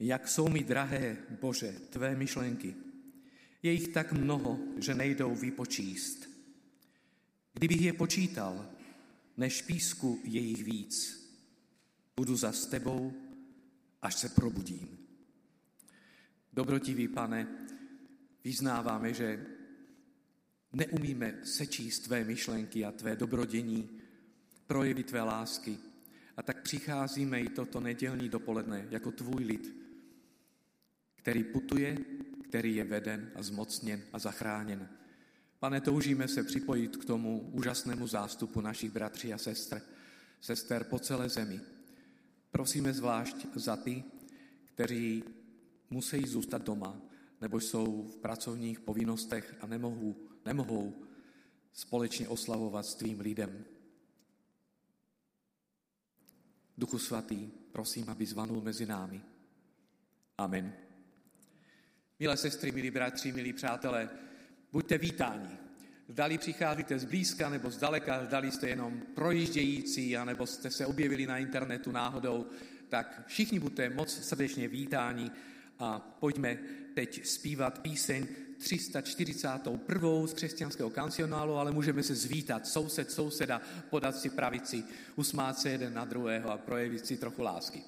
Jak jsou mi drahé, Bože, tvé myšlenky. Je jich tak mnoho, že nejdou vypočíst. Kdybych je počítal, než písku je jich víc. Budu za s tebou, až se probudím. Dobrotivý Pane, vyznáváme, že neumíme sečíst tvé myšlenky a tvé dobrodění, projevy tvé lásky. A tak přicházíme i toto nedělní dopoledne jako tvůj lid, který putuje, který je veden a zmocněn a zachráněn. Pane, toužíme se připojit k tomu úžasnému zástupu našich bratří a sester po celé zemi. Prosíme zvlášť za ty, kteří musí zůstat doma, nebo jsou v pracovních povinnostech a nemohou společně oslavovat s tvým lidem. Duchu svatý, prosím, aby zvanul mezi námi. Amen. Milé sestry, milí bratři, milí přátelé, buďte vítáni. Zdali přicházíte zblízka nebo zdaleka, zdali jste jenom projíždějící, anebo jste se objevili na internetu náhodou, tak všichni buďte moc srdečně vítáni a pojďme teď zpívat píseň 341. z křesťanského kancionálu, ale můžeme se zvítat souseda, podat si pravici, usmát se jeden na druhého a projevit si trochu lásky.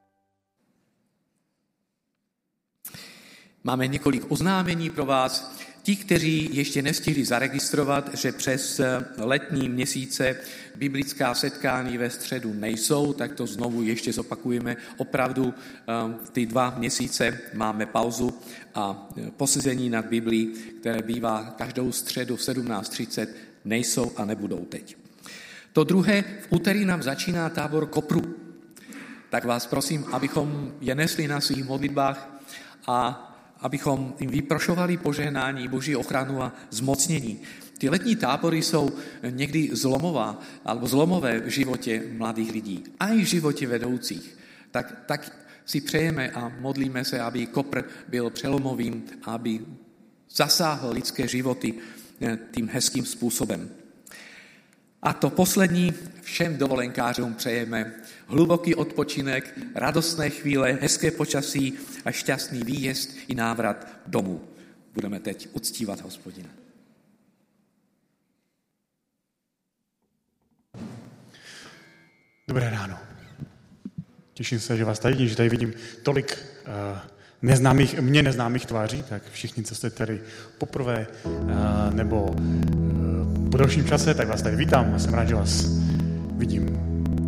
Máme několik oznámení pro vás. Ti, kteří ještě nestihli zaregistrovat, že přes letní měsíce biblická setkání ve středu nejsou, tak to znovu ještě zopakujeme. Opravdu ty 2 měsíce máme pauzu a posezení nad Biblií, které bývá každou středu v 17:30, nejsou a nebudou teď. To druhé, v úterý nám začíná tábor Kopru. Tak vás prosím, abychom je nesli na svých modlitbách a abychom jim vyprošovali požehnání, Boží ochranu a zmocnění. Ty letní tábory jsou někdy zlomové v životě mladých lidí a i v životě vedoucích. Tak si přejeme a modlíme se, aby Kopr byl přelomovým, aby zasáhl lidské životy tím hezkým způsobem. A to poslední, všem dovolenkářům přejeme hluboký odpočinek, radostné chvíle, hezké počasí a šťastný výjezd i návrat domů. Budeme teď uctívat Hospodina. Dobré ráno. Těším se, že vás tady vidím, že tady vidím tolik mně neznámých tváří, tak všichni, co jste tady poprvé nebo po dalším čase, tak vás tady vítám a jsem rád, že vás vidím.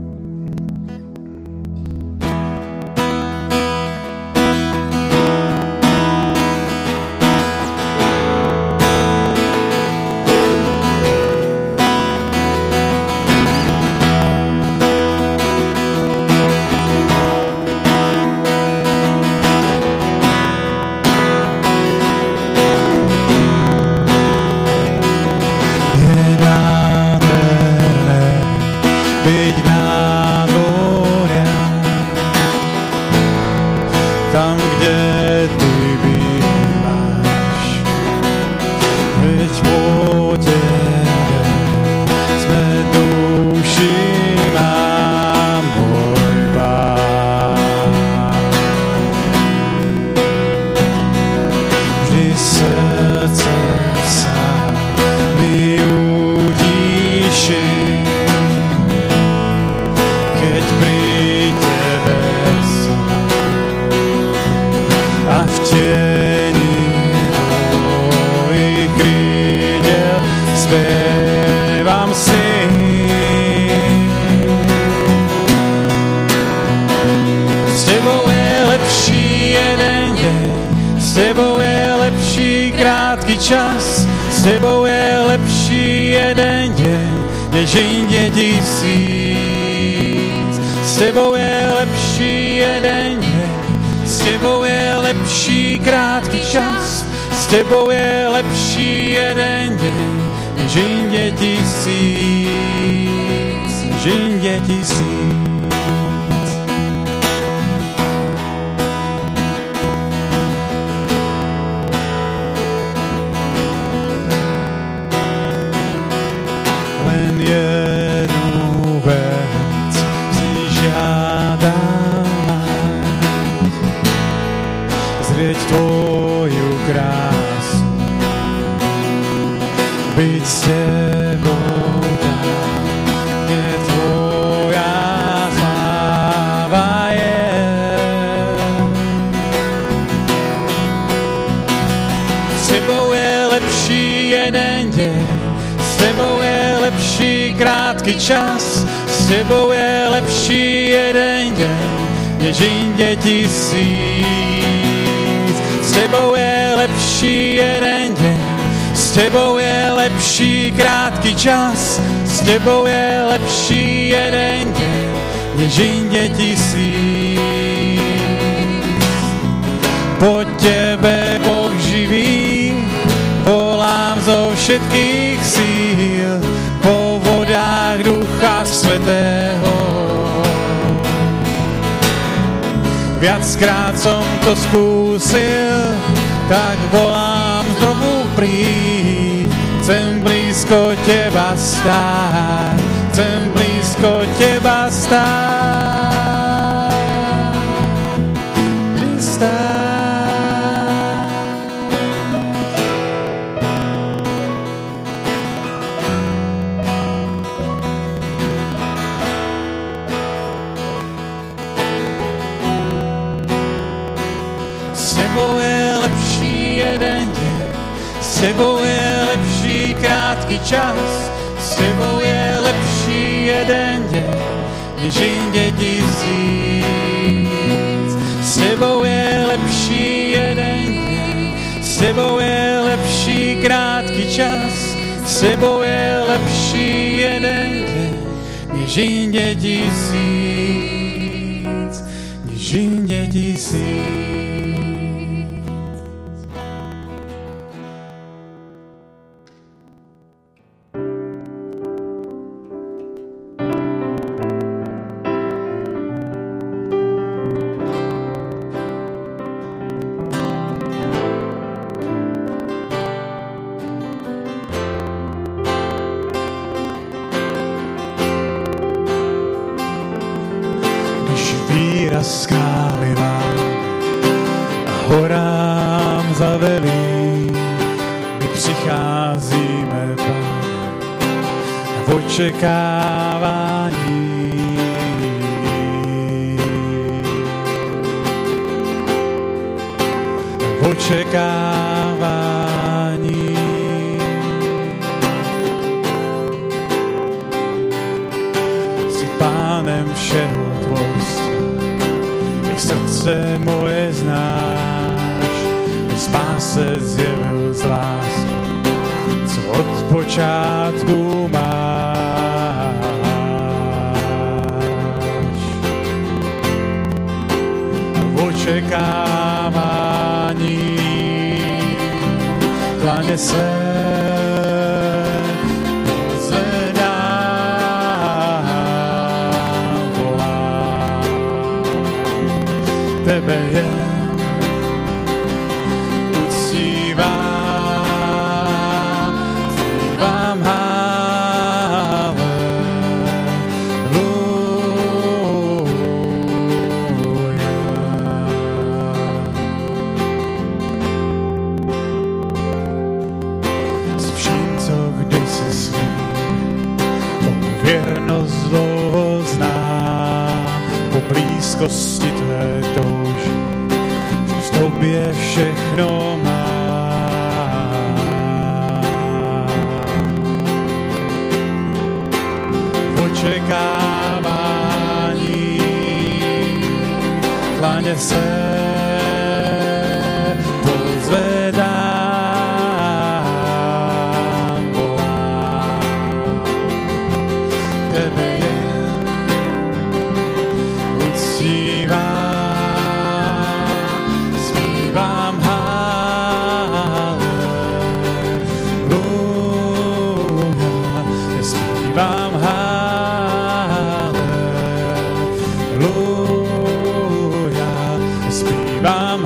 Čas s tebou je lepší jeden deň, než jinde tisíc. S tebou je lepší jeden deň, s tebou je lepší krátký čas. S tebou je lepší jeden deň, než jinde tisíc, než jinde tisíc. Tvoju krásu, byť s tebou tam, kde tvoja sláva je. S tebou je lepší jeden deň, s tebou je lepší krátký čas, s tebou je lepší jeden deň, než jinde tisíc. S tebou je lepší jeden deň, s tebou je lepší krátký čas, s tebou je lepší jeden deň, než jinde tisíc. Po tebe, Boh živý, volám zo všetkých síl, po vodách Ducha Svätého. Viackrát som to skúsil, tak volám znovu príď. Chcem blízko teba stáť, chcem blízko teba stáť. S tebou je lepší jeden deň, s tebou je lepší krátký čas, s tebou je lepší jeden deň, než jinde tisíc. S tebou je lepší jeden deň, s tebou je lepší krátký čas, s tebou je lepší jeden deň, než jinde tisíc, než jinde tisíc. Skálivá a horám zavelí, my přicházíme, Pane, v očekávání. V očekávání. Jsi Pánem všeho tvorstva, srdce moje znáš, v spáse zjevil z lásky, co od počátku máš. V očekávání klaně se tebe je uctívám, zpívám haleluja. S vším, co kdysi svým, věrnost dlouho znám, po blízkosti tvé touží, že v tobě všechno mám. V očekávání kláně se pozvedám, volám. Tebe je uctívám, zpívám haleluja, zpívám haleluja, zpívám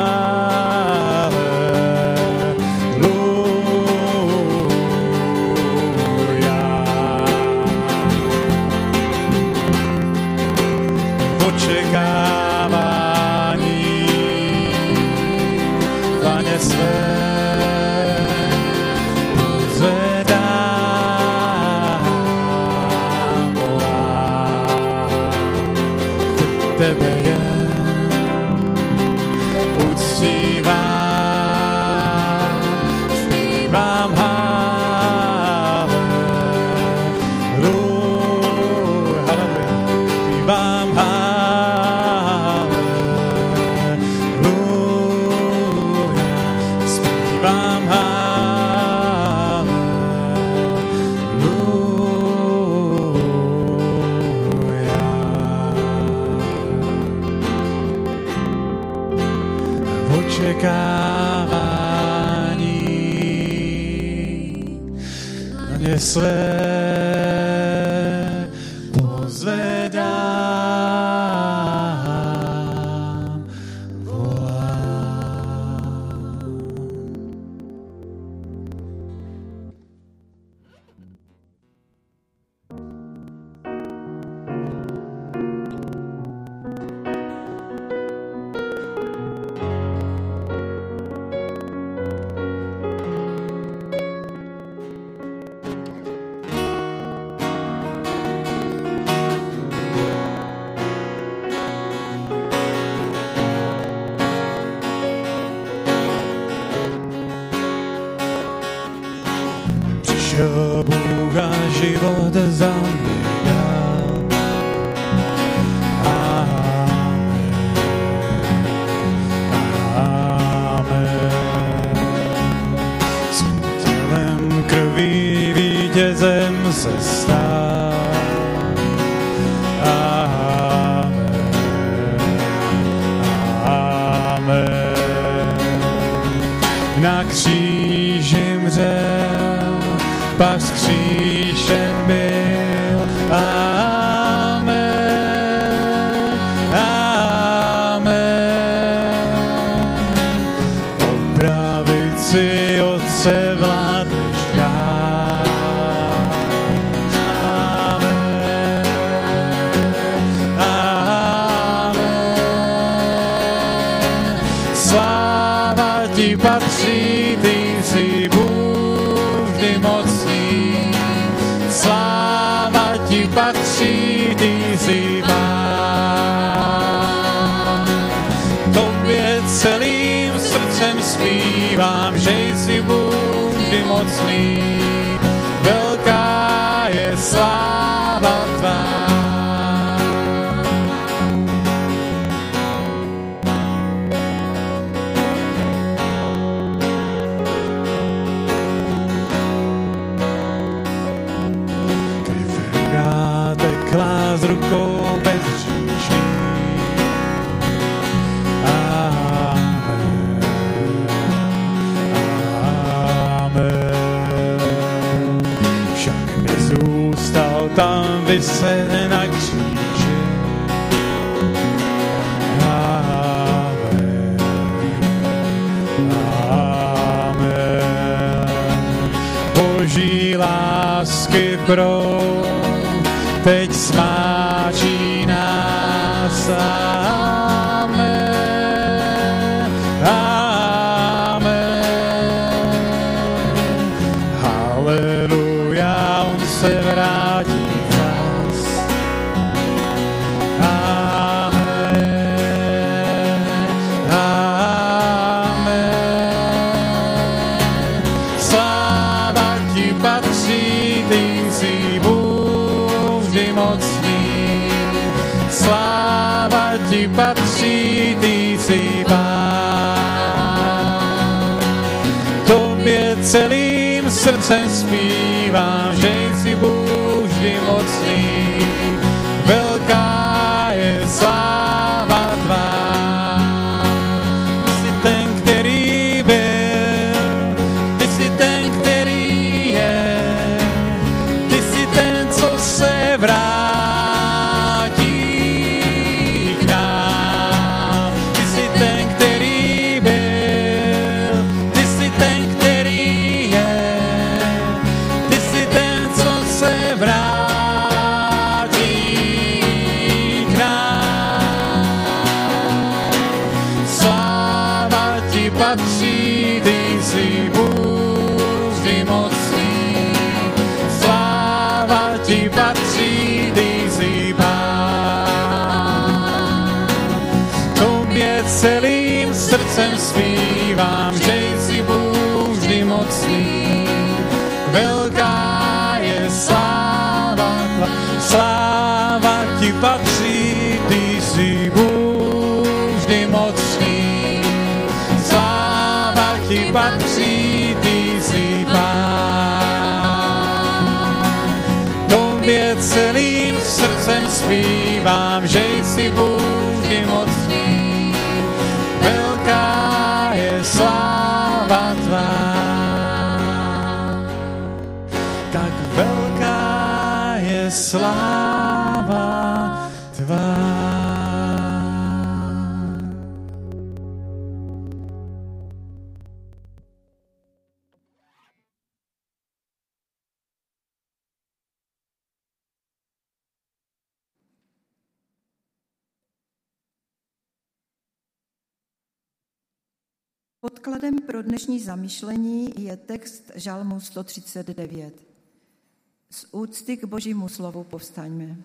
haleluja. Očekávání Pane své pozvedám, volám. Tebe je uctívám, zpívám haleluja, zpívám očekávání na ně své pozvedám, volám. se stát. Amen. Amen. Na kříži mřel, pak s křížem byl. Amen. Amen. Po pravici Otce vládneš dál. Amen. Amen. Sláva ti patří, ty jsi Bůh vždy mocný. Sláva ti patří, ty jsi Pán. Tobě celým srdcem zpívám, že jsi Bůh vždy mocný. Velká je sláva tvá. Tekla z rukou bezříšný. Amen. Amen. Však nezůstal tam vyset na kříži. Amen. Amen. Boží lásky proud teď smáčí nás. Amen. Amen. Haleluja, on se vrátí včas. Amen. Amen. Sláva ti patří, ty jsi Bůh vždy mocný. Sláva ti patří, ty jsi Pán. Tobě celým srdcem zpívám, že jsi Bůh vždy mocný. Velká je sláva tvá. Jsi ten, který byl, ty jsi ten, který je, ty jsi ten, co se vrátí k nám. Ty jsi ten, který byl, ty jsi ten, který je, ty jsi ten, co se vrátí k nám. Sláva ti patří, ty jsi Bůh vždy mocný. Sláva ti patří, ty jsi Pán. Tobě celým srdcem zpívám, že jsi Bůh vždy mocný. Velká je sláva tvá. Sláva ti patří, ty jsi Bůh vždy mocný. Sláva ti patří, ty jsi Pán. Tobě celým srdcem zpívám, že jsi Bůh vždy mocný. Velká je sláva tvá. Tak velká je sláva tvá. Podkladem pro dnešní zamyšlení je text Žalmu 139. Z úcty k Božímu slovu povstaňme.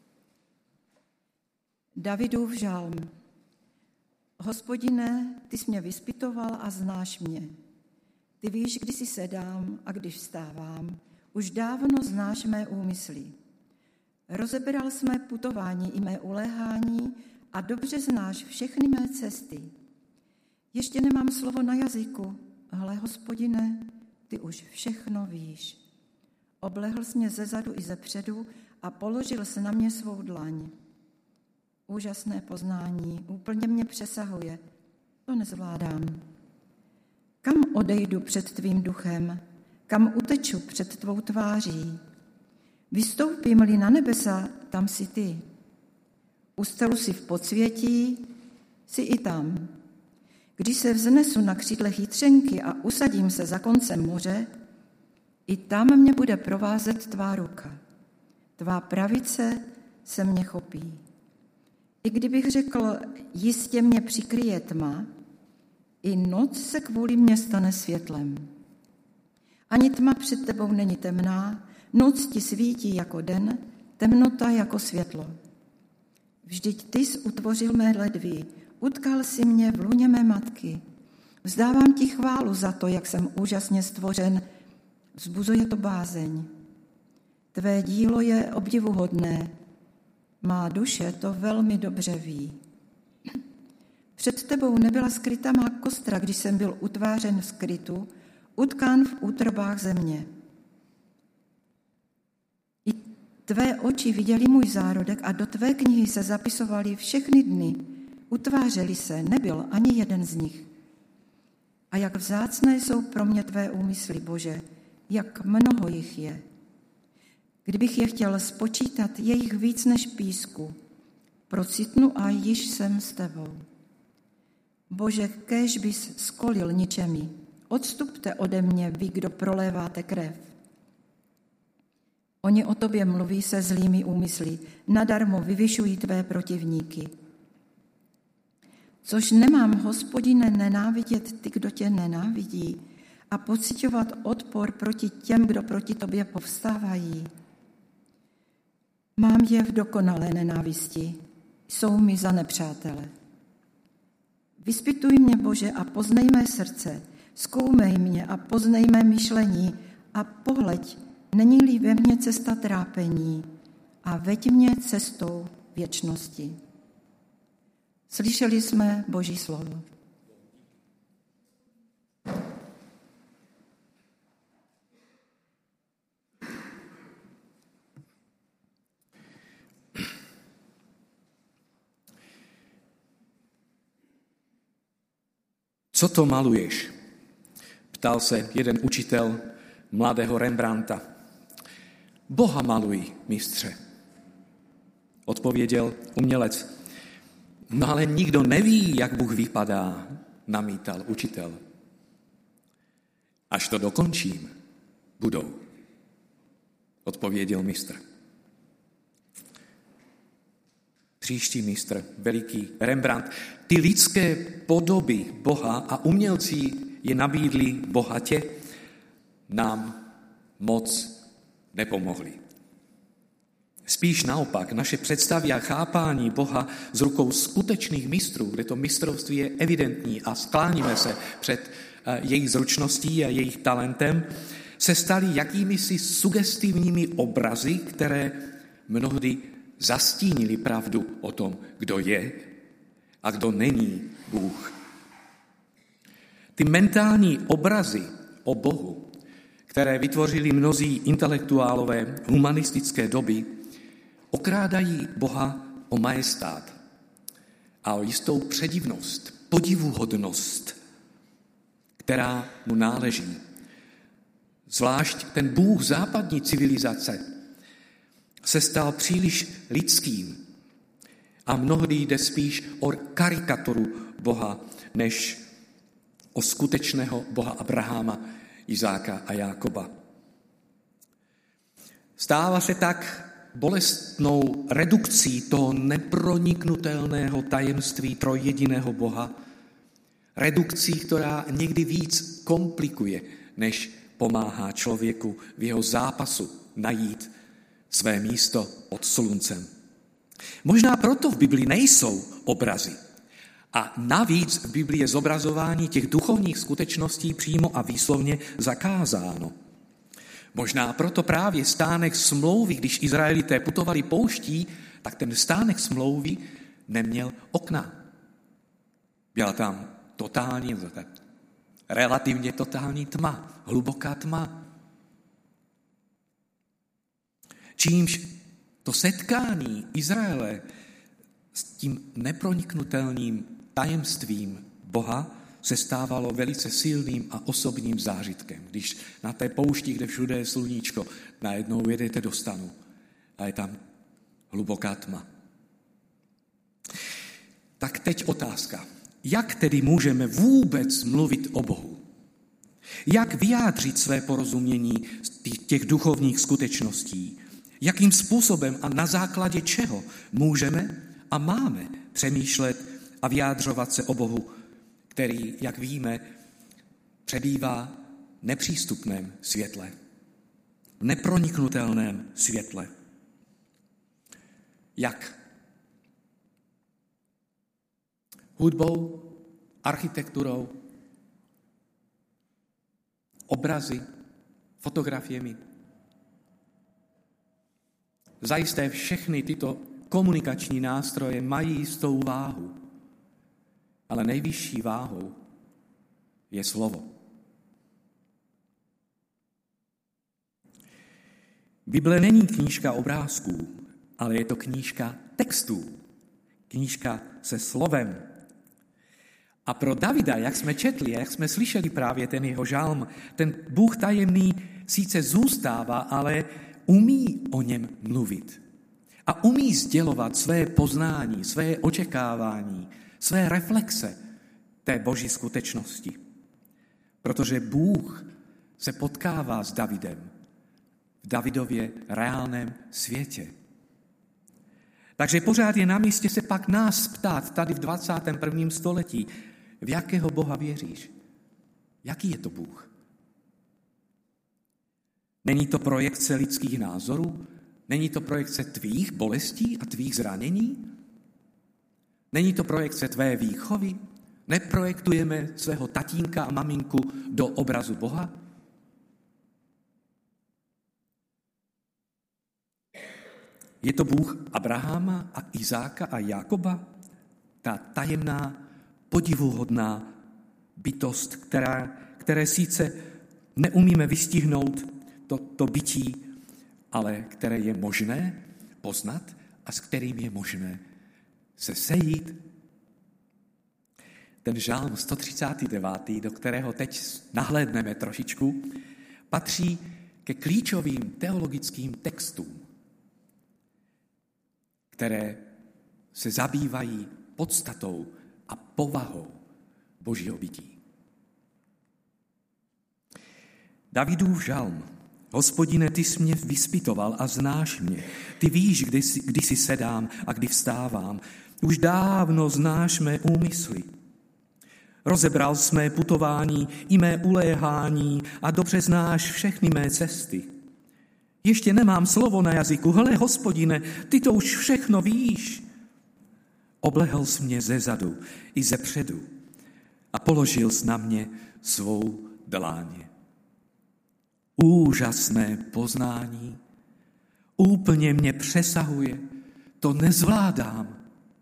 Davidův žalm. Hospodine, ty jsi mě vyspytoval a znáš mě. Ty víš, kdy si sedám a když vstávám. Už dávno znáš mé úmysly. Rozeberal jsi mé putování i mé uléhání a dobře znáš všechny mé cesty. Ještě nemám slovo na jazyku, hle, Hospodine, ty už všechno víš. Oblehl jsi mě zezadu i zepředu a položil se na mě svou dlaň. Úžasné poznání, úplně mě přesahuje. To nezvládám. Kam odejdu před tvým duchem? Kam uteču před tvou tváří? Vystoupím-li na nebesa, tam jsi ty. Ustalu si v podsvětí, jsi i tam. Když se vznesu na křídlech jitřenky a usadím se za koncem moře, i tam mě bude provázet tvá ruka. Tvá pravice se mě chopí. I kdybych řekl, jistě mě přikryje tma, i noc se kvůli mě stane světlem. Ani tma před tebou není temná, noc ti svítí jako den, temnota jako světlo. Vždyť ty jsi utvořil mé ledví, utkal si mě v lůně mé matky. Vzdávám ti chválu za to, jak jsem úžasně stvořen, vzbuzuje to bázeň. Tvé dílo je obdivuhodné, má duše to velmi dobře ví. Před tebou nebyla skrytá má kostra, když jsem byl utvářen v skrytu, utkán v útrobách země. I tvé oči viděly můj zárodek a do tvé knihy se zapisovaly všechny dny. Utvářeli se, nebyl ani jeden z nich. A jak vzácné jsou pro mě tvé úmysly, Bože, jak mnoho jich je. Kdybych je chtěl spočítat, je jich víc než písku. Procitnu a již jsem s tebou. Bože, kéž bys skolil ničemi. Odstupte ode mě, vy, kdo proléváte krev. Oni o tobě mluví se zlými úmysly, nadarmo vyvyšují tvé protivníky. Což nemám, Hospodine, nenávidět ty, kdo tě nenávidí, a pociťovat odpor proti těm, kdo proti tobě povstávají. Mám je v dokonalé nenávisti, jsou mi za nepřátele. Vyspituj mě, Bože, a poznej mé srdce, zkoumej mě a poznej mé myšlení a pohleď, není-li ve mně cesta trápení a veď mě cestou věčnosti. Slyšeli jsme Boží slovo. Co to maluješ? Ptal se jeden učitel mladého Rembrandta. Boha maluj, mistře. Odpověděl umělec. No ale nikdo neví, jak Bůh vypadá, namítal učitel. Až to dokončím, budou, odpověděl mistr. Příští mistr, veliký Rembrandt, ty lidské podoby Boha a umělci je nabídli bohatě, nám moc nepomohli. Spíš naopak, naše představy a chápání Boha z rukou skutečných mistrů, kde to mistrovství je evidentní a skláníme se před jejich zručností a jejich talentem, se staly jakýmisi sugestivními obrazy, které mnohdy zastínili pravdu o tom, kdo je a kdo není Bůh. Ty mentální obrazy o Bohu, které vytvořili mnozí intelektuálové humanistické doby, okrádají Boha o majestát a o jistou předivnost, podivuhodnost, která mu náleží. Zvlášť ten Bůh západní civilizace se stal příliš lidským a mnohdy jde spíš o karikaturu Boha, než o skutečného Boha Abrahama, Izáka a Jákoba. Stává se tak bolestnou redukcí toho neproniknutelného tajemství trojjediného Boha, redukcí, která někdy víc komplikuje, než pomáhá člověku v jeho zápasu najít své místo pod sluncem. Možná proto v Biblii nejsou obrazy. A navíc v Biblii je zobrazování těch duchovních skutečností přímo a výslovně zakázáno. Možná proto právě stánek smlouvy, když Izraelité putovali pouští, tak ten stánek smlouvy neměl okna. Byla tam relativně totální tma, hluboká tma. Čímž to setkání Izraele s tím neproniknutelným tajemstvím Boha se stávalo velice silným a osobním zážitkem. Když na té poušti, kde všude je sluníčko, najednou jedete do stanu a je tam hluboká tma. Tak teď otázka. Jak tedy můžeme vůbec mluvit o Bohu? Jak vyjádřit své porozumění těch duchovních skutečností? Jakým způsobem a na základě čeho můžeme a máme přemýšlet a vyjádřovat se o Bohu, který, jak víme, přebývá v nepřístupném světle, v neproniknutelném světle? Jak? Hudbou, architekturou, obrazy, fotografiemi. Zajisté všechny tyto komunikační nástroje mají jistou váhu, ale nejvyšší váhou je slovo. Bible není knížka obrázků, ale je to knížka textů, knížka se slovem. A pro Davida, jak jsme četli, jak jsme slyšeli právě ten jeho žalm, ten Bůh tajemný sice zůstává, ale umí o něm mluvit. A umí sdělovat své poznání, své očekávání, své reflexe té boží skutečnosti. Protože Bůh se potkává s Davidem v Davidově reálném světě. Takže pořád je na místě se pak nás ptát tady v 21. století, v jakého Boha věříš? Jaký je to Bůh? Není to projekce lidských názorů? Není to projekce tvých bolestí a tvých zranění? Není to projekce tvé výchovy? Neprojektujeme svého tatínka a maminku do obrazu Boha? Je to Bůh Abrahama a Izáka a Jákoba? Ta tajemná, podivuhodná bytost, které sice neumíme vystihnout to bytí, ale které je možné poznat a s kterým je možné se sejít. Ten žalm 139, do kterého teď nahlédneme trošičku, patří ke klíčovým teologickým textům, které se zabývají podstatou a povahou Božího bytí. Davidův žalm. Hospodine, ty jsi mě vyspytoval a znáš mě. Ty víš, kdy si sedám a kdy vstávám. Už dávno znáš mé úmysly. Rozebral jsi mé putování i mé uléhání a dobře znáš všechny mé cesty. Ještě nemám slovo na jazyku. Hle, Hospodine, ty to už všechno víš. Oblehl jsi mě zezadu i zepředu a položil jsi na mě svou dláň. Úžasné poznání, úplně mě přesahuje, to nezvládám.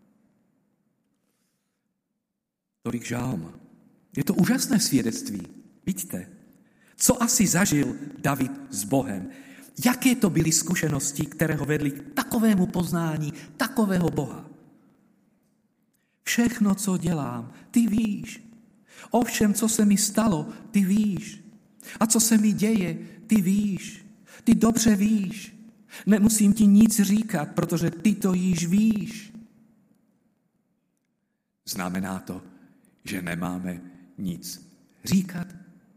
Tolik žalm. Je to úžasné svědectví. Vidíte, co asi zažil David s Bohem. Jaké to byly zkušenosti, které ho vedly k takovému poznání, takového Boha. Všechno, co dělám, ty víš. O všem, co se mi stalo, ty víš. A co se mi děje, ty víš. Ty dobře víš. Nemusím ti nic říkat, protože ty to již víš. Znamená to, že nemáme nic říkat?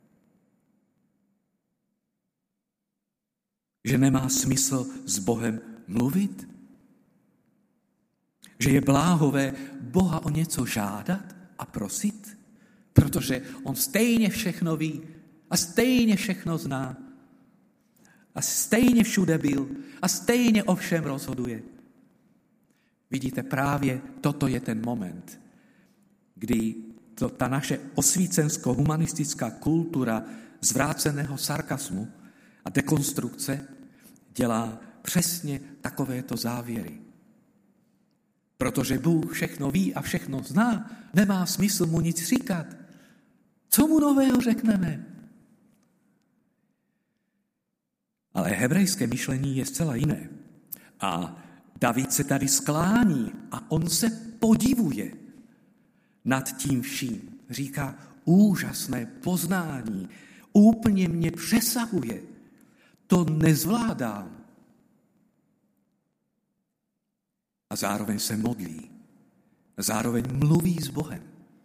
Že nemá smysl s Bohem mluvit? Že je bláhové Boha o něco žádat a prosit? Protože on stejně všechno ví a stejně všechno zná. A stejně všude byl a stejně o všem rozhoduje. Vidíte, právě toto je ten moment, kdy ta naše osvícensko-humanistická kultura zvráceného sarkasmu a dekonstrukce dělá přesně takovéto závěry. Protože Bůh všechno ví a všechno zná, nemá smysl mu nic říkat. Co mu nového řekneme? Ale Ale hebrejské myšlení je zcela jiné. A David se tady sklání a on se podivuje nad tím vším. Říká, úžasné poznání, úplně mě přesahuje. To nezvládám. A zároveň se modlí. Zároveň mluví s Bohem.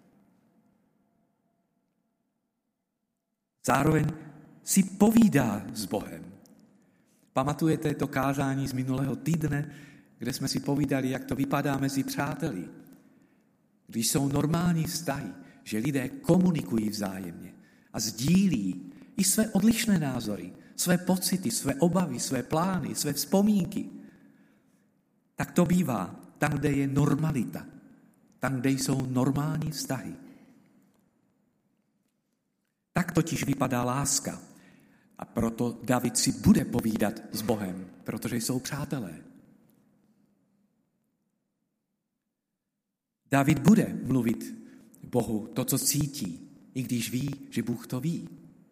Zároveň si povídá s Bohem. Pamatujete to kázání z minulého týdne, kde jsme si povídali, jak to vypadá mezi přáteli. Když jsou normální vztahy, že lidé komunikují vzájemně a sdílí i své odlišné názory, své pocity, své obavy, své plány, své vzpomínky. Tak to bývá tam, kde je normalita, tam, kde jsou normální vztahy. Tak totiž vypadá láska. A proto David si bude povídat s Bohem, protože jsou přátelé. David bude mluvit Bohu to, co cítí, i když ví, že Bůh to ví.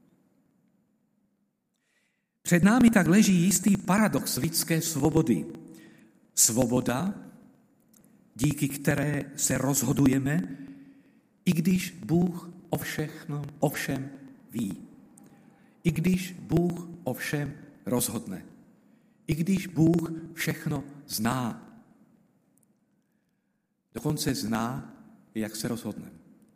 Před námi tak leží jistý paradox lidské svobody. Svoboda, díky které se rozhodujeme, i když Bůh o všem ví. I když Bůh o všem rozhodne. I když Bůh všechno zná. Dokonce zná, jak se rozhodneme.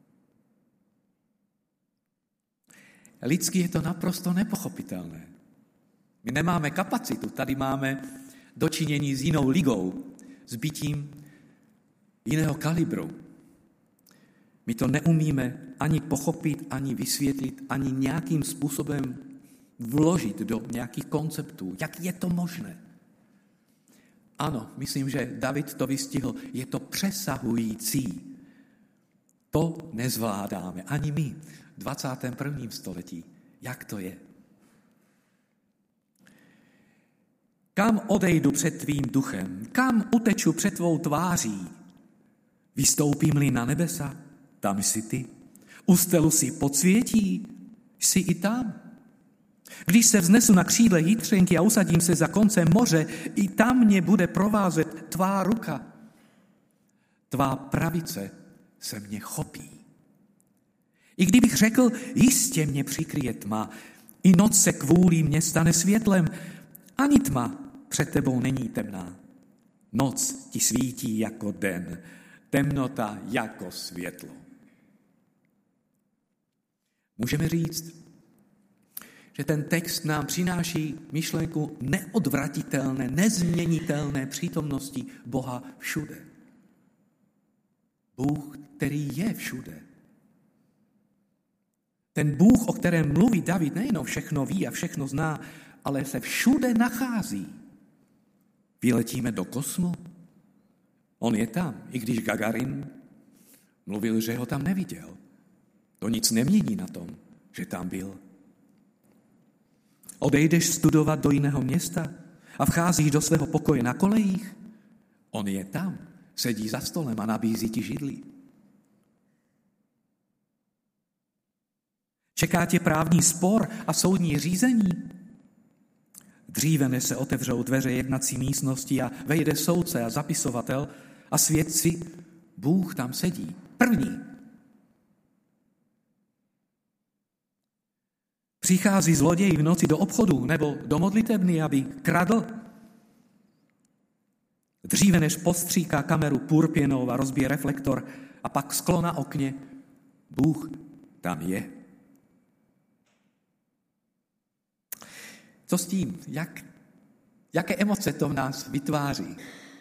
Lidsky je to naprosto nepochopitelné. My nemáme kapacitu, tady máme dočinění s jinou ligou, s bytím jiného kalibru. My to neumíme ani pochopit, ani vysvětlit, ani nějakým způsobem vložit do nějakých konceptů. Jak je to možné? Ano, myslím, že David to vystihl. Je to přesahující. To nezvládáme. Ani my v 21. století. Jak to je? Kam odejdu před tvým duchem? Kam uteču před tvou tváří? Vystoupím-li na nebesa? Tam jsi ty. Ustelu si podsvětí? Jsi i tam. Když se vznesu na křídle jitřenky a usadím se za koncem moře, i tam mě bude provázet tvá ruka. Tvá pravice se mě chopí. I kdybych řekl, jistě mě přikryje tma, i noc se kvůli mě stane světlem, ani tma před tebou není temná. Noc ti svítí jako den, temnota jako světlo. Můžeme říct, že ten text nám přináší myšlenku neodvratitelné, nezměnitelné přítomnosti Boha všude. Bůh, který je všude. Ten Bůh, o kterém mluví David, nejenom všechno ví a všechno zná, ale se všude nachází. Vyletíme do kosmu. On je tam, i když Gagarin mluvil, že ho tam neviděl. To nic nemění na tom, že tam byl. Odejdeš studovat do jiného města a vcházíš do svého pokoje na kolejích? On je tam, sedí za stolem a nabízí ti židli. Čeká tě právní spor a soudní řízení? Dříve, než se otevřou dveře jednací místnosti a vejde soudce a zapisovatel a svědci, Bůh tam sedí, první. Přichází zloděj v noci do obchodu nebo do modlitebny, aby kradl. Dříve, než postříká kameru purpěnou a rozbije reflektor a pak sklo na okně, Bůh tam je. Co s tím? Jaké emoce to v nás vytváří?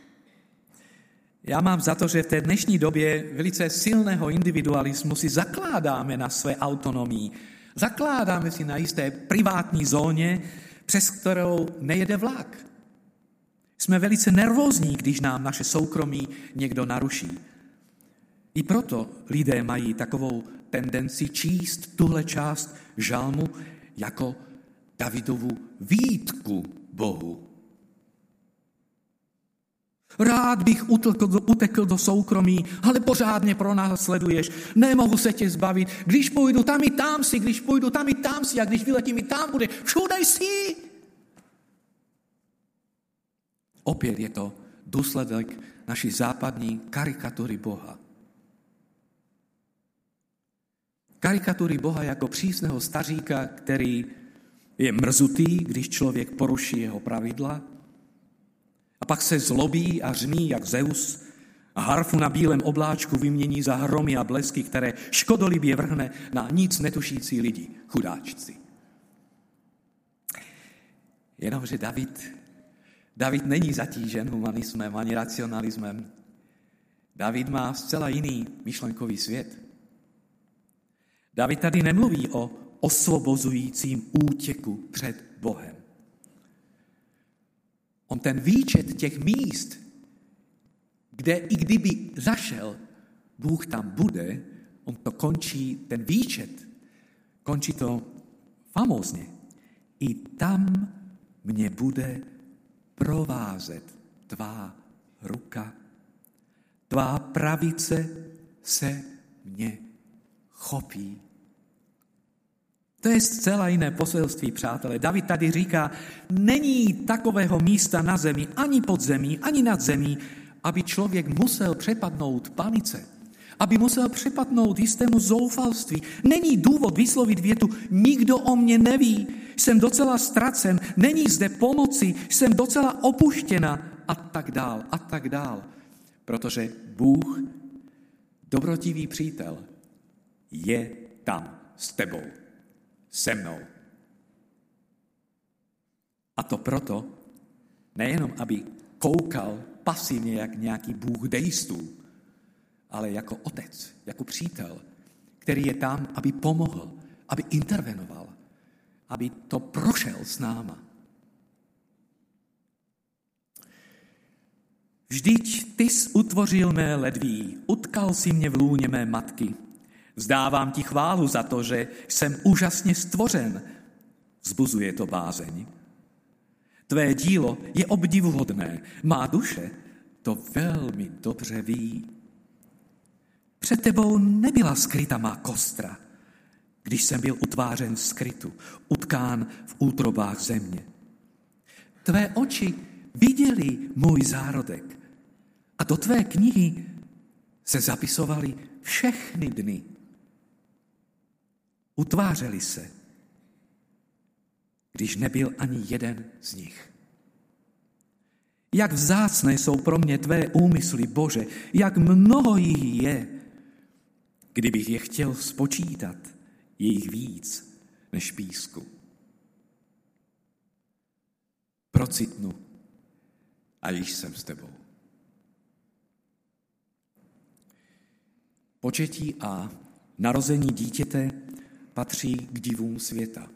Já mám za to, že v té dnešní době velice silného individualismu si zakládáme na své autonomii. Zakládáme si na jisté privátní zóně, přes kterou nejede vlak. Jsme velice nervózní, když nám naše soukromí někdo naruší. I proto lidé mají takovou tendenci číst tuhle část žalmu jako Davidovu výtku Bohu. Rád bych utekl do soukromí, ale pořád mě pronásleduješ. Nemohu se tě zbavit. Když půjdu tam i tam si, když půjdu tam i tam si a když vyletím i tam bude. Všude jsi. Opět je to důsledek naší západní karikatury Boha. Karikatury Boha jako přísného staříka, který je mrzutý, když člověk poruší jeho pravidla, a pak se zlobí a řmí jak Zeus a harfu na bílém obláčku vymění za hromy a blesky, které škodolibě vrhne na nic netušící lidi, chudáčci. Jenomže David není zatížen humanismem ani racionalismem. David má zcela jiný myšlenkový svět. David tady nemluví o osvobozujícím útěku před Bohem. On ten výčet těch míst, kde i kdyby zašel, Bůh tam bude, on to končí, ten výčet, končí to famózně. I tam mě bude provázet tvá ruka, tvá pravice se mě chopí. To je zcela jiné poselství, přátelé. David tady říká, není takového místa na zemi, ani pod zemí, ani nad zemí, aby člověk musel přepadnout panice, aby musel přepadnout jistému zoufalství. Není důvod vyslovit větu, nikdo o mě neví, jsem docela ztracen, není zde pomoci, jsem docela opuštěna a tak dál. Protože Bůh, dobrotivý přítel, je tam s tebou, se mnou. A to proto, nejenom aby koukal pasivně jak nějaký Bůh dejstů, ale jako otec, jako přítel, který je tam, aby pomohl, aby intervenoval, aby to prošel s náma. Vždyť ty jsi utvořil mé ledví, utkal si mě v lůně mé matky. Vzdávám ti chválu za to, že jsem úžasně stvořen. Vzbuzuje to bázeň. Tvé dílo je obdivuhodné, má duše to velmi dobře ví. Před tebou nebyla skryta má kostra, když jsem byl utvářen skrytu, utkán v útrobách země. Tvé oči viděli můj zárodek a do tvé knihy se zapisovaly všechny dny. Utvářeli se, když nebyl ani jeden z nich. Jak vzácné jsou pro mě tvé úmysly, Bože, jak mnoho jich je. Kdybych je chtěl spočítat, je jich víc než písku. Procitnu a již jsem s tebou. Početí a narození dítěte patří k divům světa.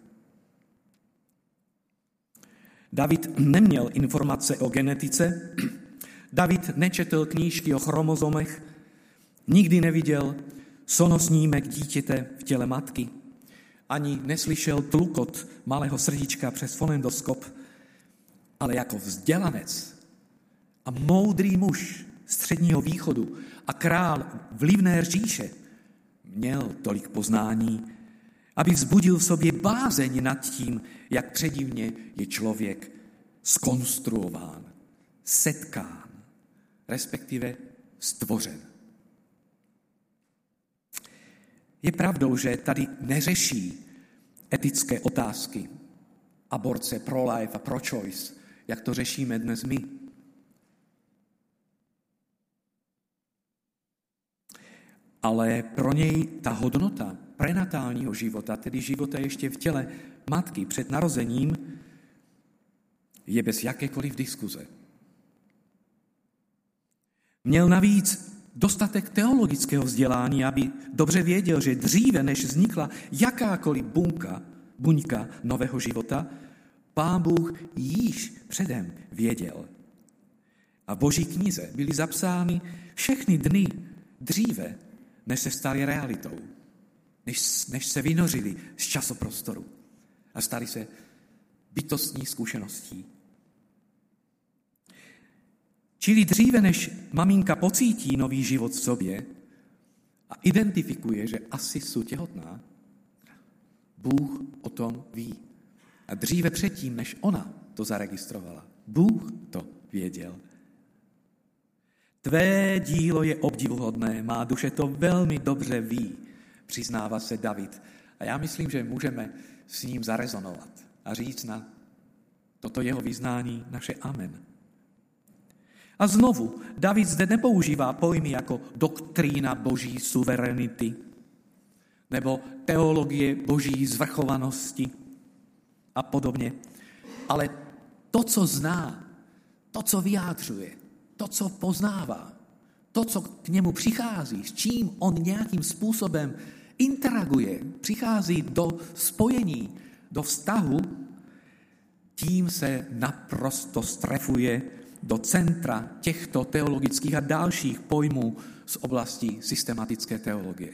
David neměl informace o genetice, David nečetl knížky o chromozomech, nikdy neviděl sonosnímek dítěte v těle matky, ani neslyšel tlukot malého srdíčka přes fonendoskop, ale jako vzdělanec a moudrý muž středního východu a král vlivné říše měl tolik poznání, aby vzbudil v sobě bázeň nad tím, jak předivně je člověk zkonstruován, setkán, respektive stvořen. Je pravdou, že tady neřeší etické otázky, aborce, pro-life a pro-choice, jak to řešíme dnes my. Ale pro něj ta hodnota prenatálního života, tedy života ještě v těle matky před narozením, je bez jakékoliv diskuze. Měl navíc dostatek teologického vzdělání, aby dobře věděl, že dříve, než vznikla jakákoliv buňka nového života, Pán Bůh již předem věděl. A v Boží knize byly zapsány všechny dny dříve, než se staly realitou, než se vynořili z časoprostoru a stali se bytostní zkušeností. Čili dříve, než maminka pocítí nový život v sobě a identifikuje, že asi jsou těhotná, Bůh o tom ví. A dříve předtím, než ona to zaregistrovala, Bůh to věděl. Tvé dílo je obdivuhodné, má duše to velmi dobře ví, přiznává se David. A já myslím, že můžeme s ním zarezonovat a říct na toto jeho vyznání naše amen. A znovu, David zde nepoužívá pojmy jako doktrína boží suverenity nebo teologie boží zvrchovanosti a podobně. Ale to, co zná, to, co vyjádřuje, to, co poznává, to, co k němu přichází, s čím on nějakým způsobem interaguje, přichází do spojení, do vztahu, tím se naprosto strefuje do centra těchto teologických a dalších pojmů z oblasti systematické teologie.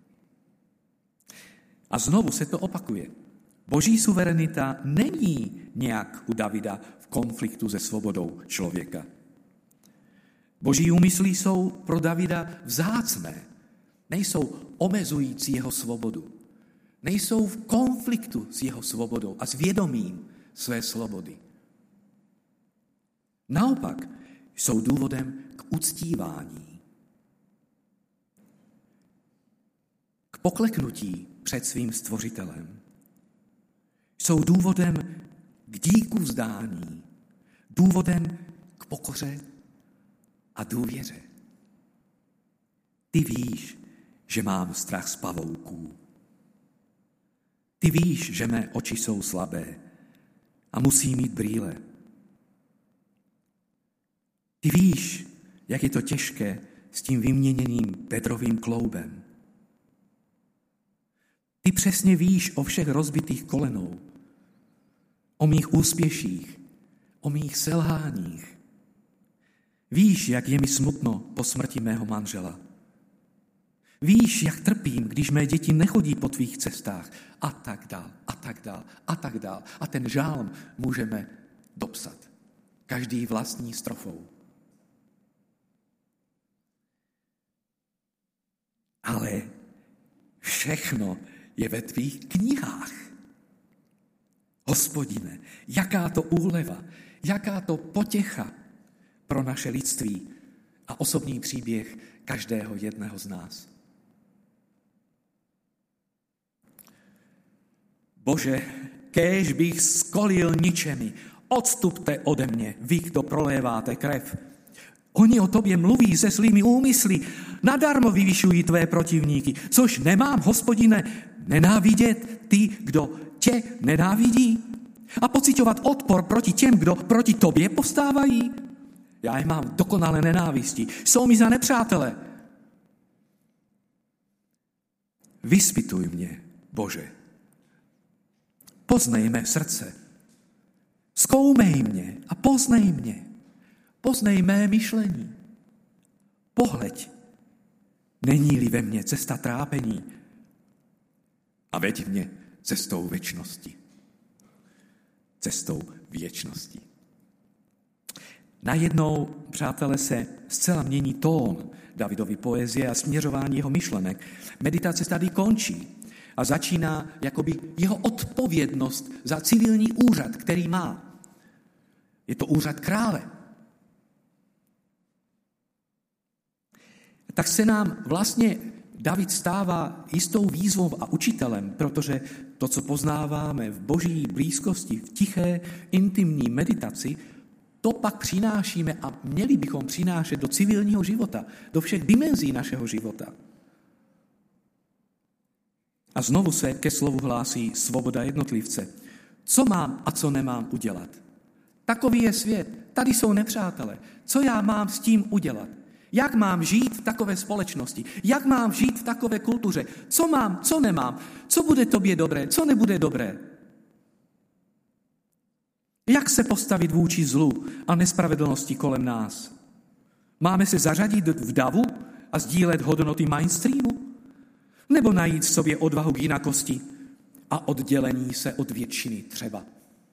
A znovu se to opakuje. Boží suverenita není nějak u Davida v konfliktu se svobodou člověka. Boží úmysly jsou pro Davida vzácné, nejsou omezující jeho svobodu, nejsou v konfliktu s jeho svobodou a s vědomím své svobody. Naopak jsou důvodem k uctívání, k pokleknutí před svým stvořitelem. Jsou důvodem k díku vzdání, důvodem k pokoře a důvěře. Ty víš, že mám strach z pavouků. Ty víš, že mé oči jsou slabé a musí mít brýle. Ty víš, jak je to těžké s tím vyměněným bedrovým kloubem. Ty přesně víš o všech rozbitých kolenou, o mých úspěších, o mých selháních. Víš, jak je mi smutno po smrti mého manžela. Víš, jak trpím, když mé děti nechodí po tvých cestách a tak dál, a tak dál, a tak dál. A ten žálm můžeme dopsat. Každý vlastní strofou. Ale všechno je ve tvých knihách. Hospodine, jaká to úleva, jaká to potěcha pro naše lidství a osobní příběh každého jedného z nás. Bože, kéž bych skolil ničemi, odstupte ode mě, vy, kdo proléváte krev. Oni o tobě mluví se svými úmysly, nadarmo vyvyšují tvé protivníky, což nemám, Hospodine, nenávidět ty, kdo tě nenávidí a pociťovat odpor proti těm, kdo proti tobě povstávají. Já je mám dokonale nenávisti, jsou mi za nepřátele. Vyspituj mě, Bože. Poznej mé srdce. Zkoumej mě a poznej mě. Poznej mé myšlení. Pohleď, není-li ve mně cesta trápení a veď mě cestou věčnosti. Cestou věčnosti. Najednou, přátelé, se zcela mění tón Davidovy poezie a směřování jeho myšlenek. Meditace tady končí a začíná jakoby jeho odpovědnost za civilní úřad, který má. Je to úřad krále. Tak se nám vlastně David stává jistou výzvou a učitelem, protože to, co poznáváme v boží blízkosti, v tiché, intimní meditaci, to pak přinášíme a měli bychom přinášet do civilního života, do všech dimenzí našeho života. A znovu se ke slovu hlásí svoboda jednotlivce. Co mám a co nemám udělat? Takový je svět, tady jsou nepřátelé. Co já mám s tím udělat? Jak mám žít v takové společnosti? Jak mám žít v takové kultuře? Co mám, co nemám? Co bude tobě dobré, co nebude dobré? Jak se postavit vůči zlu a nespravedlnosti kolem nás? Máme se zařadit v davu a sdílet hodnoty mainstreamu? Nebo najít v sobě odvahu k jinakosti a oddělení se od většiny třeba?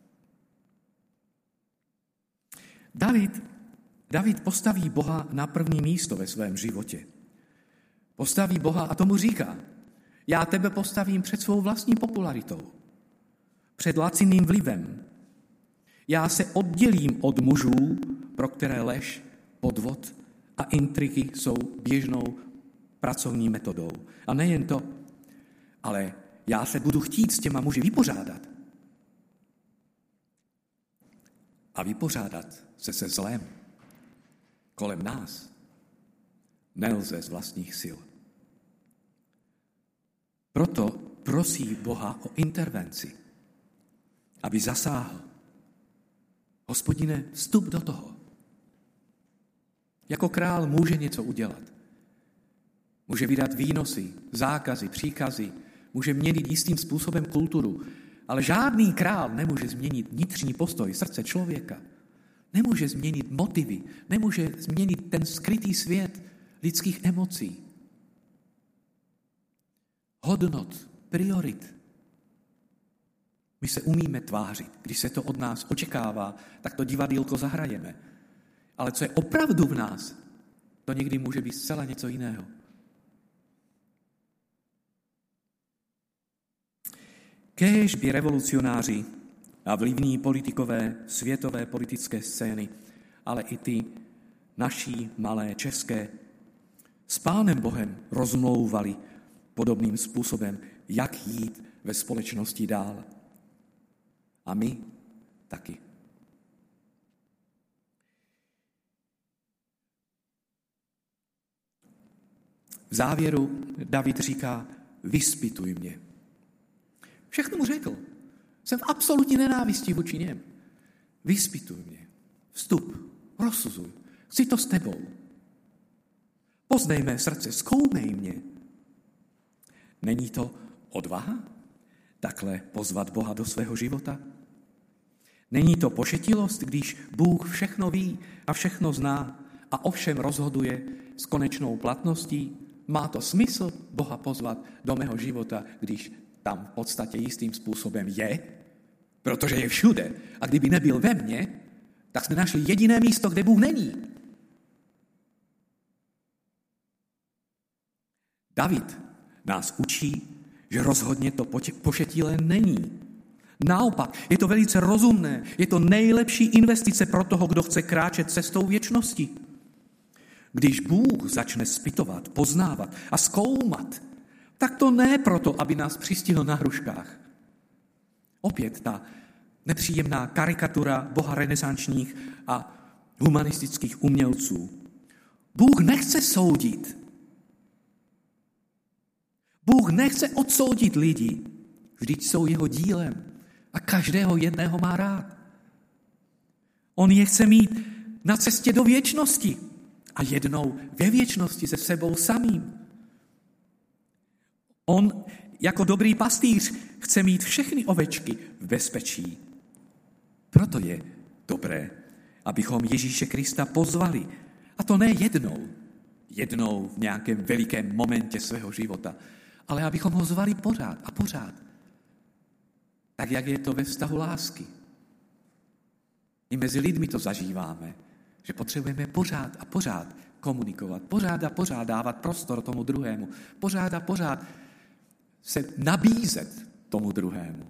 David postaví Boha na první místo ve svém životě. Postaví Boha a tomu říká, já tebe postavím před svou vlastní popularitou, před laciným vlivem. Já se oddělím od mužů, pro které lež, podvod a intriky jsou běžnou pracovní metodou. A nejen to, ale já se budu chtít s těma muži vypořádat. A vypořádat se zlem kolem nás nelze z vlastních sil. Proto prosí Boha o intervenci, aby zasáhl. Hospodine, vstup do toho. Jako král může něco udělat. Může vydat výnosy, zákazy, příkazy, může měnit jistým způsobem kulturu, ale žádný král nemůže změnit vnitřní postoj srdce člověka. Nemůže změnit motivy, nemůže změnit ten skrytý svět lidských emocí, hodnot, priorit. My se umíme tvářit. Když se to od nás očekává, tak to divadýlko zahrajeme. Ale co je opravdu v nás, to někdy může být zcela něco jiného. Kéž by revolucionáři a vlivní politikové světové politické scény, ale i ty naší malé české, s Pánem Bohem rozmlouvali podobným způsobem, jak jít ve společnosti dál. A my taky. V závěru David říká, vyzpytuj mě. Všechno mu řekl. Jsem v absolutní nenávisti vůči něm. Vyzpytuj mě. Vstup. Rozsuzuj. Chci to s tebou. Poznej mé srdce. Zkoumej mě. Není to odvaha? Takhle pozvat Boha do svého života? Není to pošetilost, když Bůh všechno ví a všechno zná a o všem rozhoduje s konečnou platností? Má to smysl Boha pozvat do mého života, když tam v podstatě jistým způsobem je, protože je všude. A kdyby nebyl ve mně, tak jsme našli jediné místo, kde Bůh není. David nás učí, že rozhodně to pošetilé není. Naopak, je to velice rozumné, je to nejlepší investice pro toho, kdo chce kráčet cestou věčnosti. Když Bůh začne zpytovat, poznávat a zkoumat, tak to ne proto, aby nás přistihl na hruškách. Opět ta nepříjemná karikatura boha renesančních a humanistických umělců. Bůh nechce soudit. Bůh nechce odsoudit lidi, vždyť jsou jeho dílem a každého jedného má rád. On je chce mít na cestě do věčnosti a jednou ve věčnosti se sebou samým. On jako dobrý pastýř chce mít všechny ovečky v bezpečí. Proto je dobré, abychom Ježíše Krista pozvali. A to ne jednou v nějakém velikém momentě svého života, ale abychom ho zvali pořád a pořád. Tak, jak je to ve vztahu lásky. I mezi lidmi to zažíváme, že potřebujeme pořád a pořád komunikovat, pořád a pořád dávat prostor tomu druhému, pořád a pořád se nabízet tomu druhému.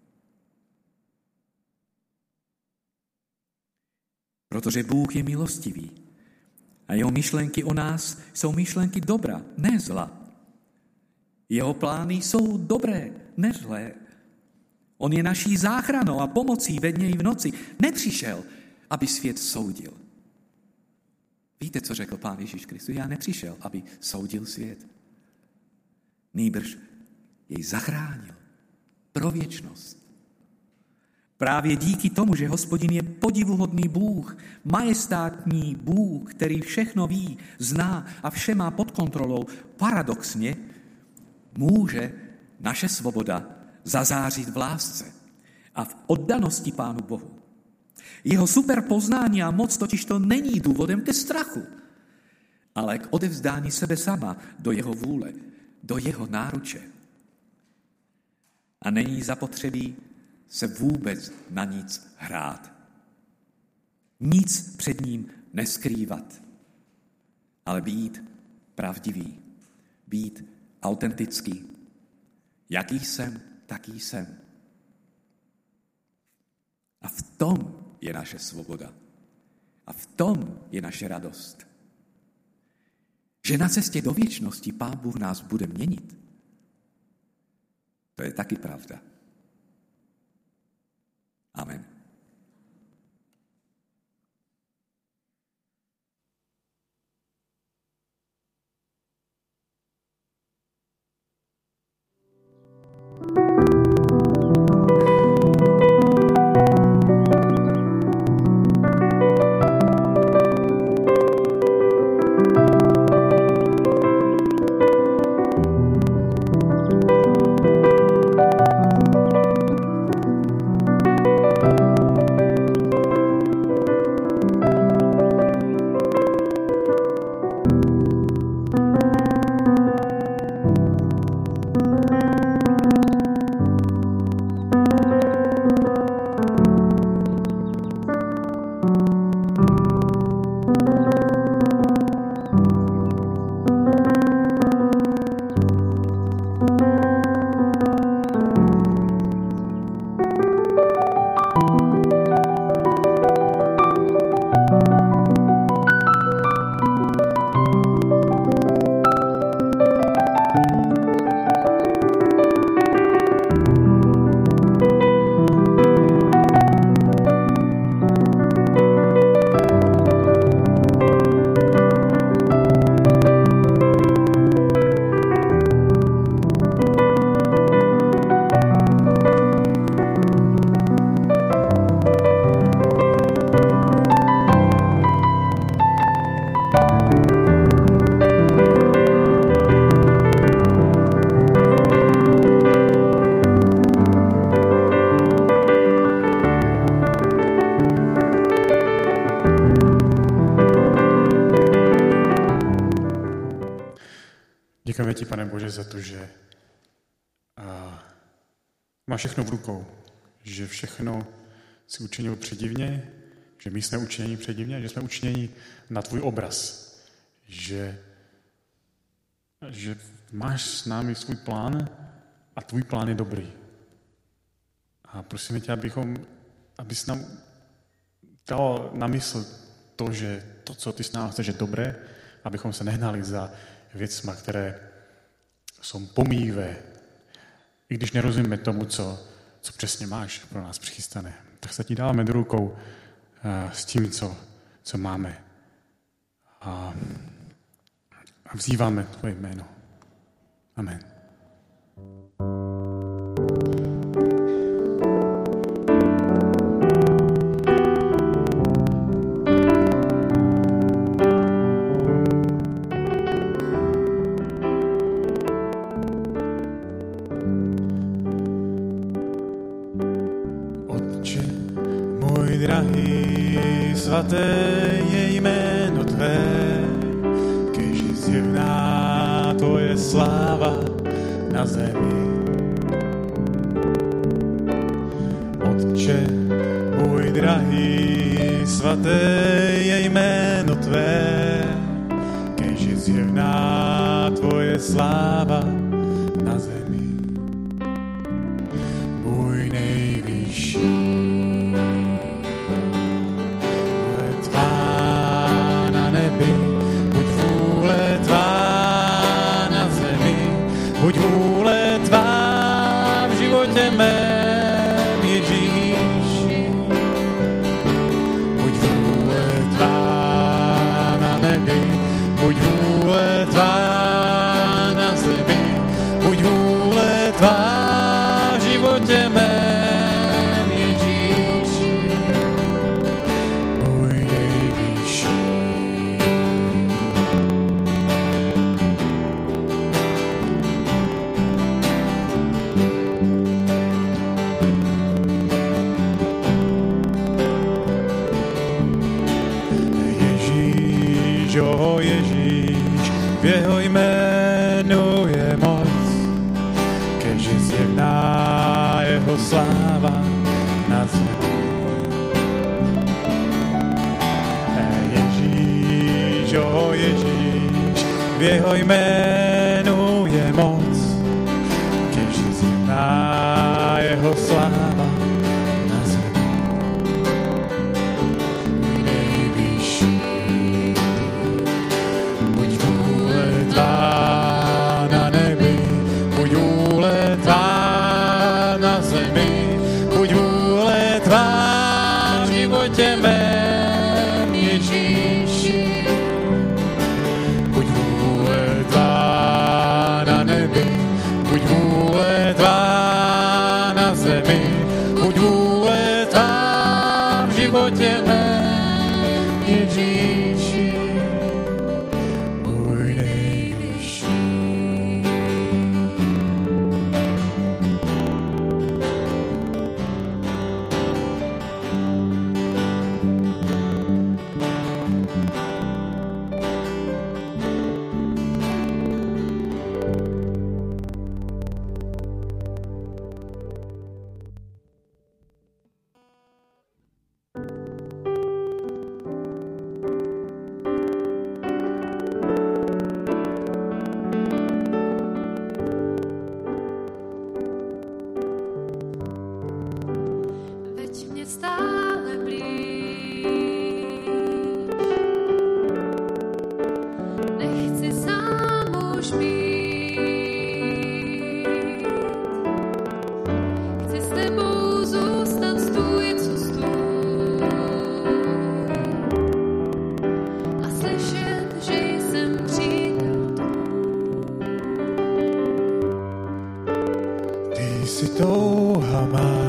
Protože Bůh je milostivý a jeho myšlenky o nás jsou myšlenky dobra, ne zla. Jeho plány jsou dobré, ne zlé. On je naší záchranou a pomocí ve dně i v noci. Nepřišel, aby svět soudil. Víte, co řekl Pán Ježíš Kristus? Já nepřišel, aby soudil svět. Nýbrž jej zachránil pro věčnost. Právě díky tomu, že Hospodin je podivuhodný Bůh, majestátní Bůh, který všechno ví, zná a vše má pod kontrolou, paradoxně může naše svoboda zazářit v lásce a v oddanosti Pánu Bohu. Jeho superpoznání a moc totiž to není důvodem ke strachu, ale k odevzdání sebe sama do jeho vůle, do jeho náruče. A není zapotřebí se vůbec na nic hrát. Nic před ním neskrývat, ale být pravdivý, být autentický. Jaký jsem, taký jsem. A v tom je naše svoboda. A v tom je naše radost. Že na cestě do věčnosti Pán Bůh nás bude měnit. To je taky pravda. Amen. Děkujeme ti, Pane Bože, za to, že máš všechno v rukou, že všechno si učinil předivně, že my jsme učiněni předivně, že jsme učiněni na tvůj obraz, že máš s námi svůj plán a tvůj plán je dobrý. A prosíme tě, abys nám dal na mysl to, že to, co ty s námi chceš, je dobré, abychom se nehnali za věcma, které jsou pomíjivé, i když nerozumíme tomu, co přesně máš pro nás přichystané. Tak se ti dáváme do rukou s tím, co máme. A vzýváme tvoje jméno. Amen. Svaté je jméno tvé, kež zjevná tvoje sláva na zemi. Otče, můj drahý, svaté je jméno tvé, kež zjevná tvoje sláva na zemi. Můj nejvyšší, buď vůle tvá v životě mém, Ježíši. Buď vůle tvá na nebi, buď vůle tvá na zemi, buď vůle tvá v životě mém, Ježíši. Můj nejvyšší. Ježíš, v jeho jménu je moc, kež zjevná jeho sláva na zemi. Ježíš, Ježíš, v jeho jménu je moc, kež zjevná jeho sláva na zemi. nebi, buď vůle tvá na zemi, buď vůle tvá v životě mém, Ježíši, můj nejvyšší. Veď mě stále blíž, nechci sám už být, chci s tebou zůstat, stůj, co stůj, a slyšet, že jsem přítel tvůj. Ty jsi touha má,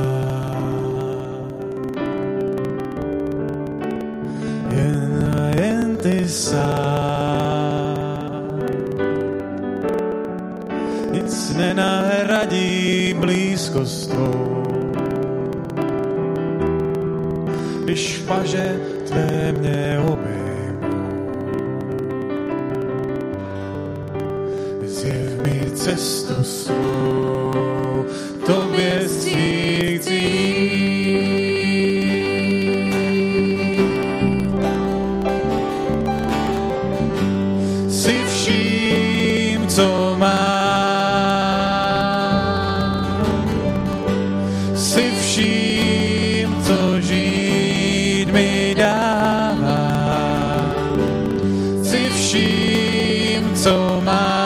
jen a jen ty sám. Nic nenahradí blízkost tvou, když paže tvé mě obejmou. Zjev mi cestu svou, tobě střící. Jsi vším, co mám, jsi vším, co žít mi dává, jsi vším, co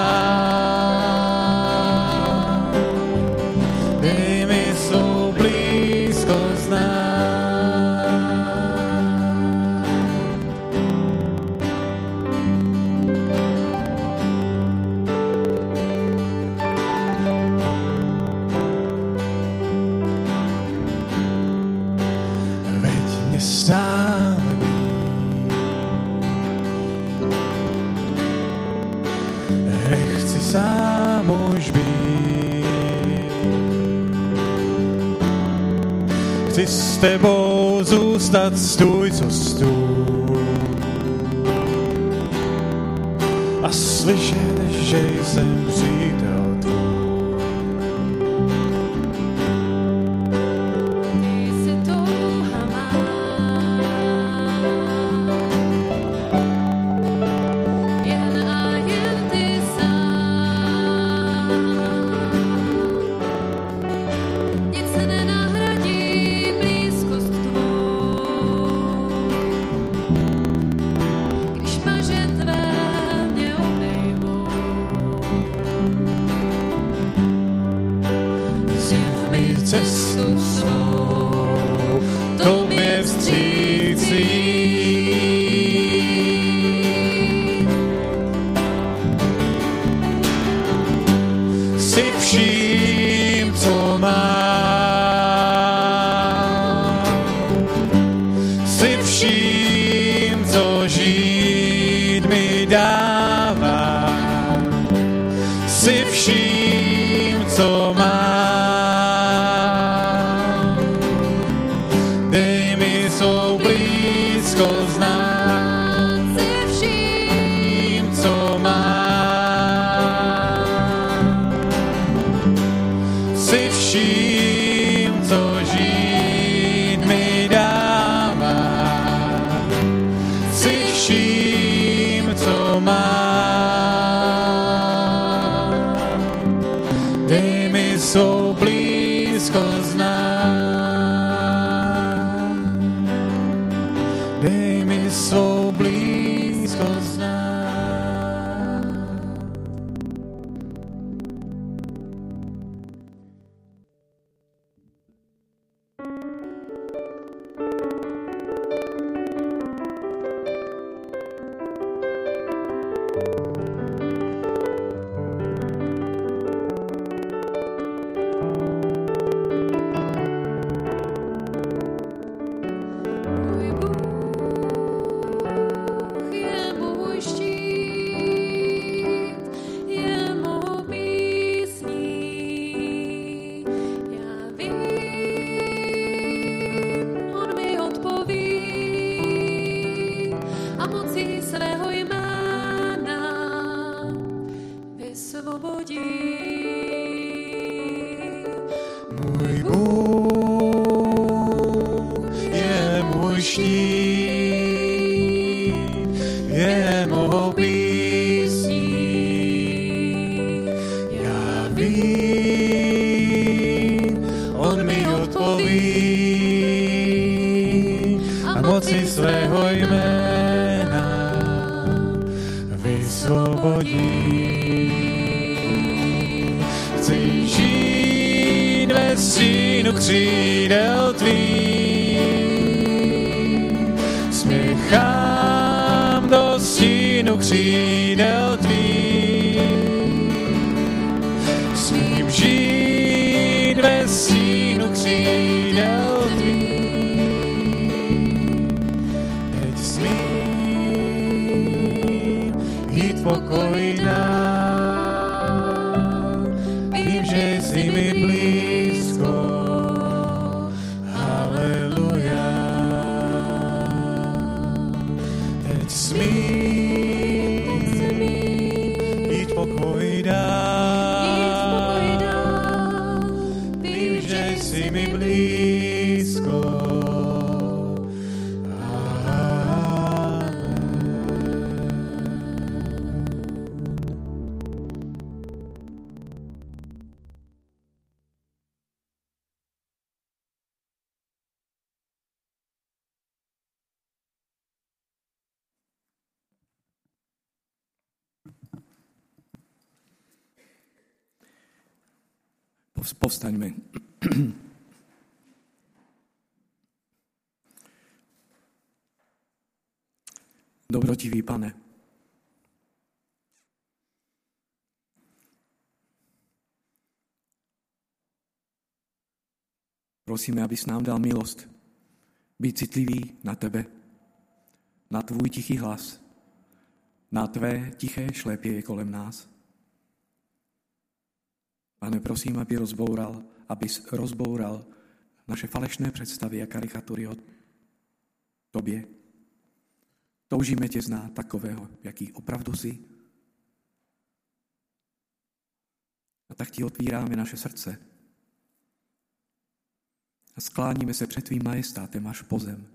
mám. Dej mi svou blízkost znát. Veď mě stále nechci sám už být. Chci s tebou zůstat, stůj, co stůj, a slyšet, že jsem přítel tvůj. Ty jsi touha má, jen a jen ty sám. Nic nenahradí blízkost tvou, když paže tvé mě obejmou. Zjev mi cestu svou, tobě vstřící. Jsi vším, co mám, jsi vším, co žít mi dává, jsi vším, co mám. Dej mi svou blízkost znát, Jsi vším, co mám. Jsi vším, co žít mi dává, jsi vším, co mám. Dej mi svou blízkost znát, dej mi svou blízkost znát. vysvobodí. Můj Bůh je můj štít, je mou písní. Já vím, on mi odpoví a moci svého jména vysvobodí. Chci žít ve stínu křídel tvých, směchám do stínu křídel tvých. Smím žít ve stínu křídel tvých, teď smím jít pokoj dál, vím, že jsi mi blízko, haleluja. Teď smím jít pokoj dál, vím, že jsi mi blízko, Povstaňme. Dobrotivý Pane, prosíme, abys nám dal milost být citlivý na tebe, na tvůj tichý hlas, na tvé tiché šlépěje kolem nás. Pane, prosím, abys rozboural naše falešné představy a karikatury o tobě. Toužíme tě znát takového, jaký opravdu jsi. A tak ti otvíráme naše srdce a skláníme se před tvým majestátem až po zem.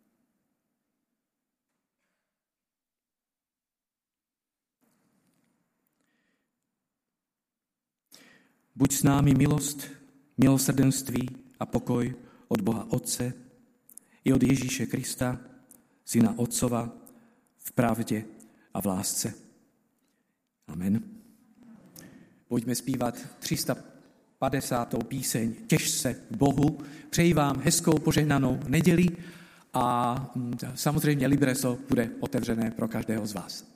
Buď s námi milost, milosrdenství a pokoj od Boha Otce i od Ježíše Krista, Syna Otcova, v pravdě a v lásce. Amen. Pojďme zpívat 350. píseň Těš se Bohu. Přeji vám hezkou požehnanou neděli a samozřejmě Libreso bude otevřené pro každého z vás.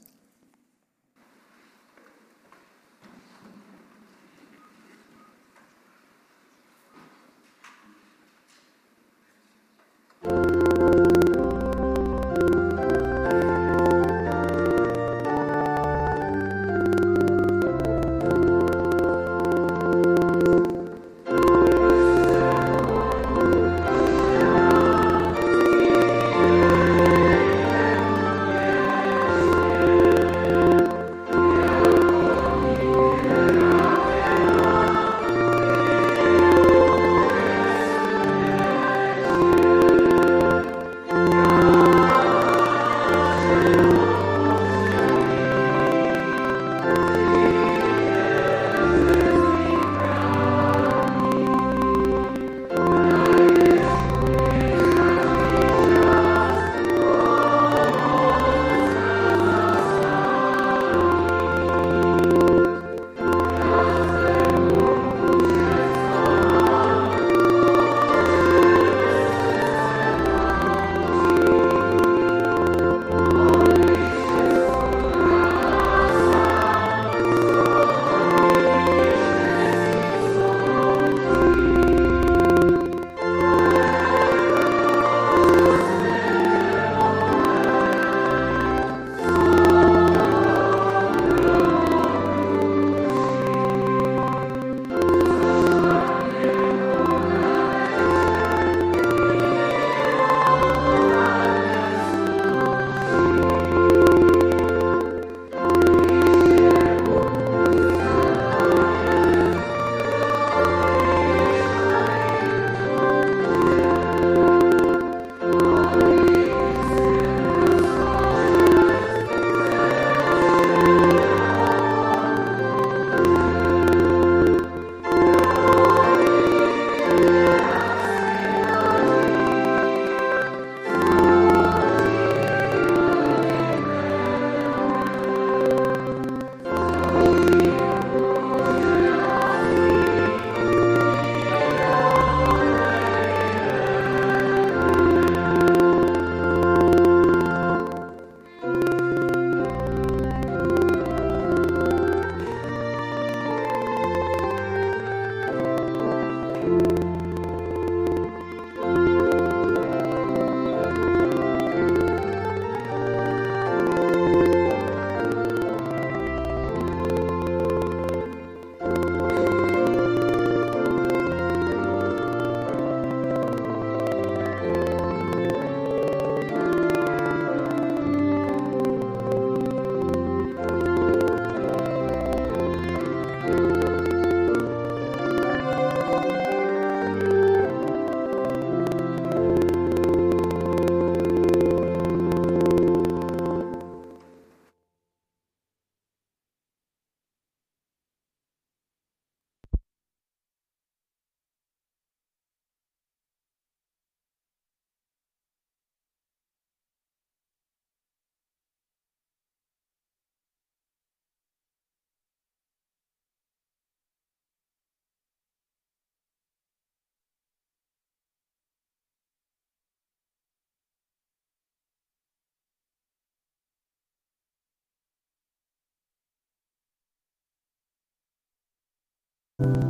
tebou.